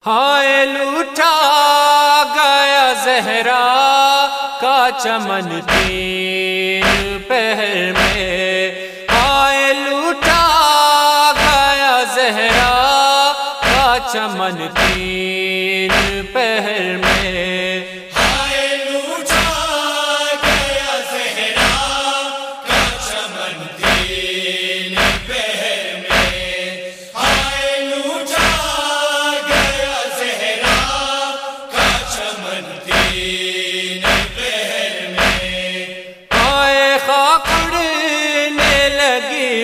ہائے لوٹا گیا زہرا کا چمن تین پہر میں، ہائے لوٹا گیا زہرا کا چمن تین پہر میں، ہائے لوٹا گیا زہرا کا چمن تین پہر میں، ہائے لوٹا گیا زہرا کا چمن تین پہر میں، ہائے خاک اڑنے لگی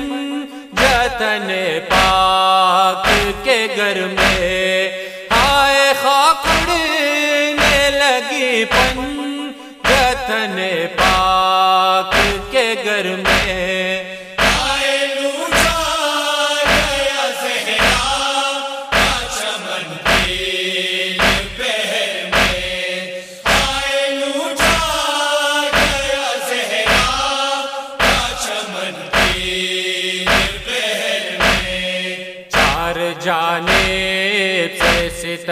پنجتن پاک کے گھر میں، ہائے خاک اڑنے لگی پنجتن پاک کے گھر میں، ہائے لوٹا گیا زہرا کا چمن تین پہر میں، ہائے لوٹا گیا زہرا کا چمن تین پہر میں، چار جانب سے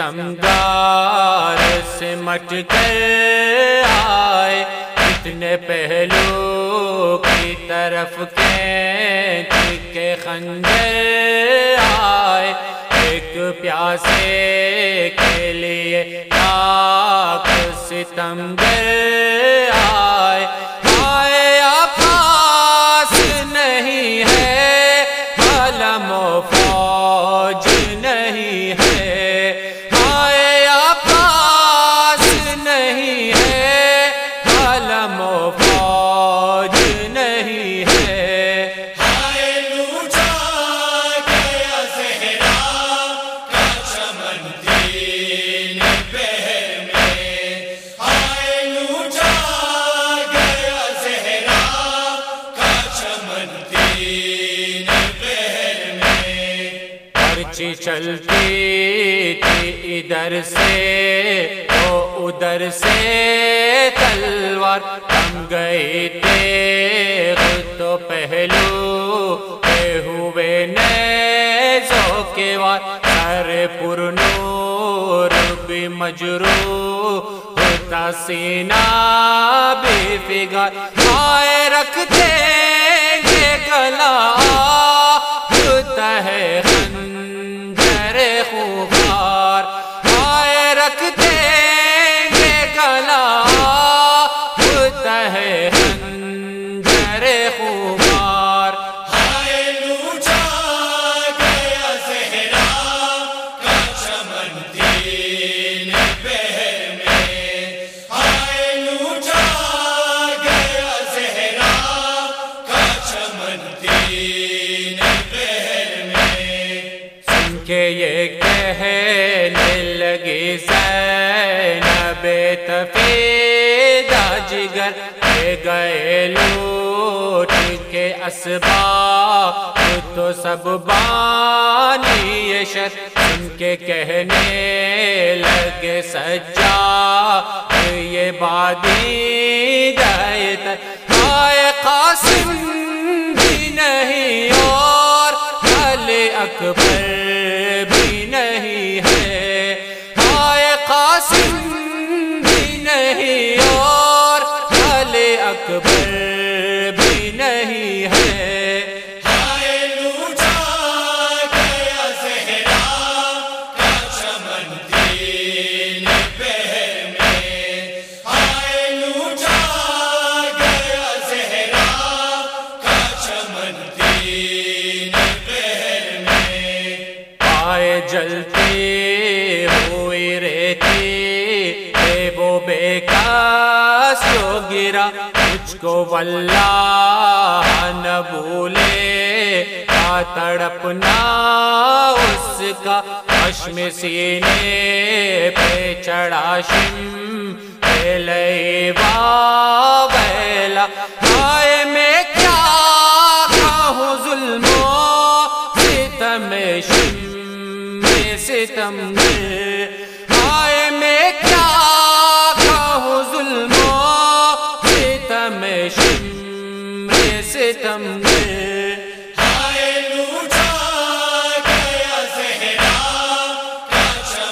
ستمگار سمٹ کر آئے، اتنے پہلو کی طرف کھینچ کے خنجر آئے، ایک پیاسے کے لیے لاکھ ستمگر آئے، آئے آپاس نہیں ہے علم و فوج نہیں ہے، آئے آپاس نہیں ہے علم و فوج نہیں ہے، ہائے لوٹا گیا زہرا کا چمن تین پہر میں، ہائے لوٹا گیا زہرا کا چمن تین پہر میں، پرچی چلتی تھی ادھر سے تو ادھر سے تلوار، تھم گئی تیغ تو پہلو پہ ہوئے نیزوں کے وار، سر پر نور بھی مجروح ہوتا سینہ بھی فگار، ہائے رکھ دیں گے گلا ہوتا ہے خنجر خوار، ہائے رکھ دیں گے گلا ہوتا ہے خنجر خوار، ہائے لوٹا گیا زہرا کا چمن تین پہر میں، ہائے لوٹا گیا زہرا کا چمن تین پہر میں، سن کے یہ کہنے لگی زینب تفیدہ جگر، لے گئے لوٹ کے اسباب تو سب بانی شر، سن کے کہنے لگے سجاد یہ بادی دائت، ہائے قاسم بھی نہیں اور علی اکبر بھی نہیں ہے، ہائے قاسم بھی نہیں اور علی اکبر بھی نہیں ہے، ہائے لوٹا گیا زہرا کا چمن تین پہر میں، ہائے لوٹا گیا زہرا کا چمن تین پہر میں، آئے جلتی ہوئی ریتی بے وہ بے کاس جو گرا، مجھ کو واللہ نہ بھولے کا تڑپنا اس کا، خشم سینے پہ چڑھا شم پہ لیوا ویلا، ہائے میں کیا کہوں ظلم و ستم شم ستم، ہائے میں کیا کہوں ظلم و ستم شم ستم، ہائے لوٹا گیا زہرا کا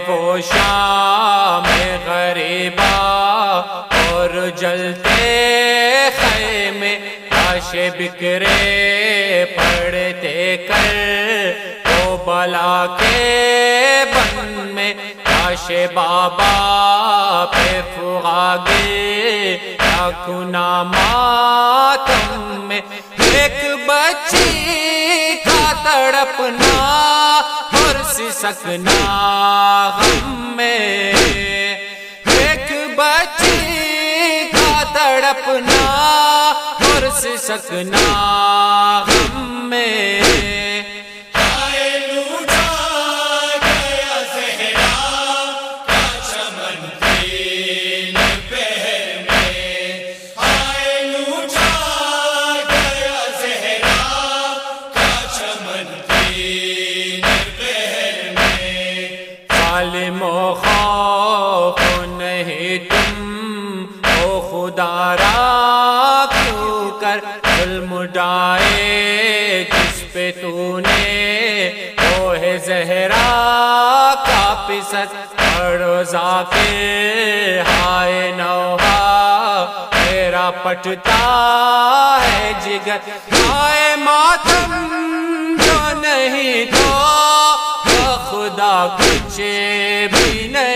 وہ شام غریبا اور جلتے خیمے، لاشیں بکھرے پڑتے کر وہ بلا کے بن میں، لاش بابا پہ فغاگے لاکھنا ماتم میں، ایک بچی کا تڑپنا اور سسکنا غم میں، ایک بچی کا تڑپنا اور سسکنا غم میں، ظالم و خوف نہیں تم او خدا را کیوں کر ظلم ڈائے جس پہ تو نے وہ ہے زہرا کا پسر، پڑھو ذاکر ہائے نوحہ تیرا پٹتا ہے جگر، ہائے ماتم جو نہیں تو خدا کچھ بھی نہیں۔